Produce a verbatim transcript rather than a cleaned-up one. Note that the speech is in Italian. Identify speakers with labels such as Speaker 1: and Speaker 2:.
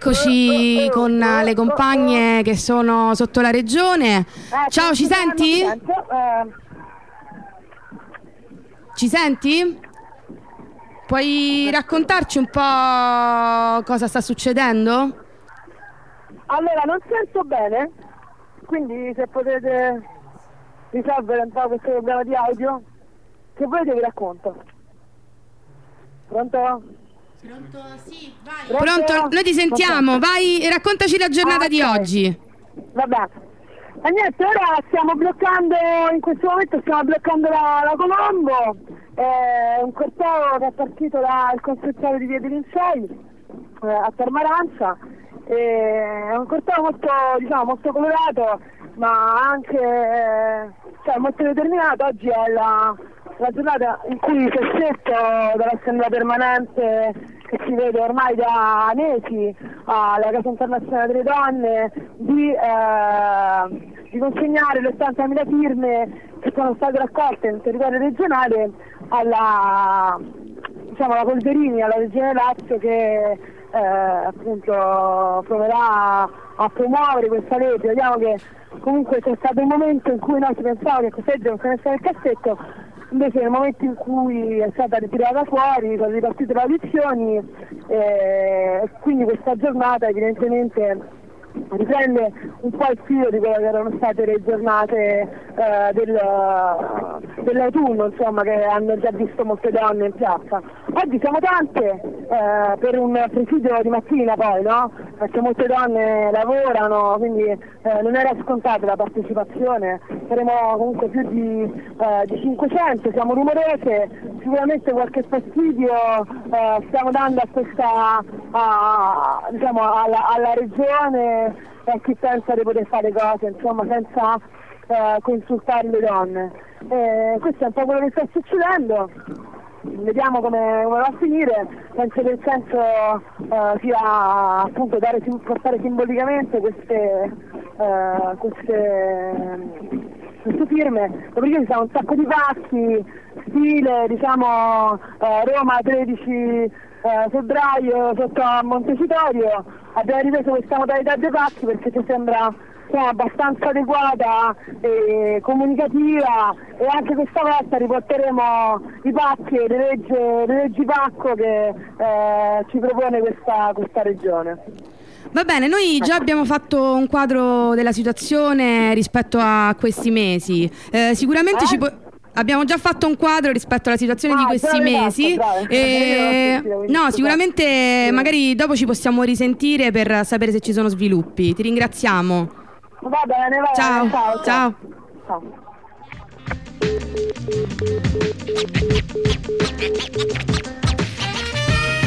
Speaker 1: eccoci con le compagne che sono sotto la regione. Ciao, ci senti? Ci senti? Puoi raccontarci un po' cosa sta succedendo?
Speaker 2: Allora, non sento bene, quindi se potete risolvere un po' questo problema di audio, se volete vi racconto. Pronto?
Speaker 1: Pronto? Sì, vai. Pronto? Pronto? Noi ti sentiamo,
Speaker 2: Pronto?
Speaker 1: Vai e raccontaci la giornata ah, di okay. oggi.
Speaker 2: Vabbè. E niente, ora stiamo bloccando, in questo momento stiamo bloccando la, la Colombo, è un corteo che è partito dal consigliere di Via dei Lincei eh, a Termarancia, è un corteo molto, diciamo, molto colorato, ma anche eh, cioè, molto determinato. Oggi è la, la giornata in cui il sessetto dall'Assemblea Permanente, che si vede ormai da mesi alla Casa Internazionale delle Donne, di, eh, di consegnare le ottantamila firme che sono state raccolte nel territorio regionale alla, diciamo, alla Polverini, alla Regione Lazio, che eh, appunto proverà a promuovere questa legge. Vediamo che comunque c'è stato un momento in cui noi si pensava che questa legge non fosse nel cassetto, invece nel momento in cui è stata ritirata fuori, sono ripartite le audizioni, e eh, quindi questa giornata evidentemente riprende un po' il filo di quelle che erano state le giornate eh, del, dell'autunno, insomma, che hanno già visto molte donne in piazza. Oggi siamo tante eh, per un presidio di mattina poi, no? Perché molte donne lavorano, quindi eh, non era scontata la partecipazione. Saremo comunque più di, eh, di cinquecento, siamo numerose, sicuramente qualche fastidio eh, stiamo dando a questa, a, diciamo, alla, alla regione e a chi pensa di poter fare cose, insomma, senza eh, consultare le donne. E questo è un po' quello che sta succedendo. Vediamo come, come va a finire. Penso che il senso uh, sia appunto dare, portare simbolicamente queste, uh, queste, queste firme. Dopodiché ci sono un sacco di pacchi, stile, diciamo, uh, Roma tredici uh, febbraio sotto a Montecitorio. Abbiamo ripreso questa modalità dei pacchi perché ci sembra abbastanza adeguata e comunicativa, e anche questa volta riporteremo i pacchi e le leggi, le leggi pacco che eh, ci propone questa, questa regione.
Speaker 1: Va bene, noi già abbiamo fatto un quadro della situazione rispetto a questi mesi, eh, sicuramente eh? ci può... Abbiamo già fatto un quadro rispetto alla situazione ah, di questi mesi fatto, e... No, sicuramente magari dopo ci possiamo risentire per sapere se ci sono sviluppi. Ti ringraziamo.
Speaker 2: Va bene, va
Speaker 1: ciao.
Speaker 2: bene, ciao.
Speaker 1: Ciao.
Speaker 2: Ciao.